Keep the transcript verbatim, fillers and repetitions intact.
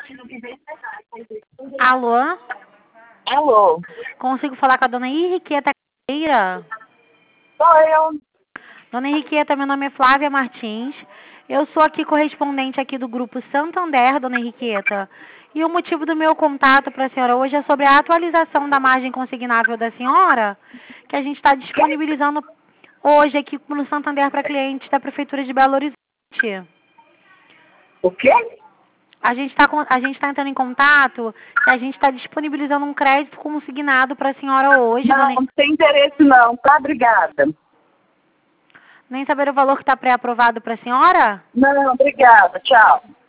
Alô? Alô? Consigo falar com a dona Henriqueta Cadeira? Sou eu. Dona Henriqueta, meu nome é Flávia Martins. Eu sou aqui correspondente aqui do Grupo Santander, dona Henriqueta. E o motivo do meu contato para a senhora hoje é sobre a atualização da margem consignável da senhora, que a gente está disponibilizando hoje aqui no Santander para clientes da Prefeitura de Belo Horizonte. O quê? A gente está a gente tá entrando em contato que a gente está disponibilizando um crédito consignado para a senhora hoje, Não, dona... não tem interesse não, tá? Obrigada. Nem saber o valor que está pré-aprovado para a senhora? Não, obrigada. Tchau.